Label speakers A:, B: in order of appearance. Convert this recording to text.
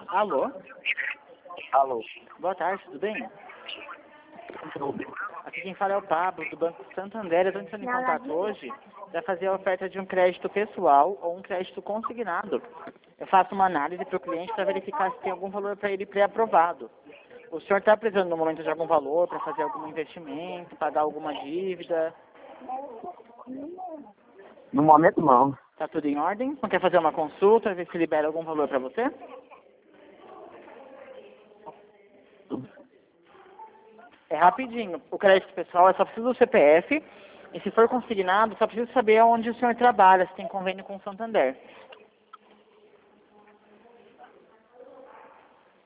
A: Alô?
B: Alô.
A: Boa tarde, tudo bem? Aqui quem fala é o Pablo, do Banco Santander. Eu estou entrando em contato hoje para fazer a oferta de um crédito pessoal ou um crédito consignado. Eu faço uma análise para o cliente para verificar se tem algum valor para ele pré-aprovado. O senhor está precisando no momento de algum valor para fazer algum investimento, pagar alguma dívida?
B: No momento não.
A: Está tudo em ordem? Não quer fazer uma consulta, ver se libera algum valor para você? É rapidinho. O crédito pessoal é só preciso do CPF e se for consignado, só preciso saber onde o senhor trabalha, se tem convênio com o Santander.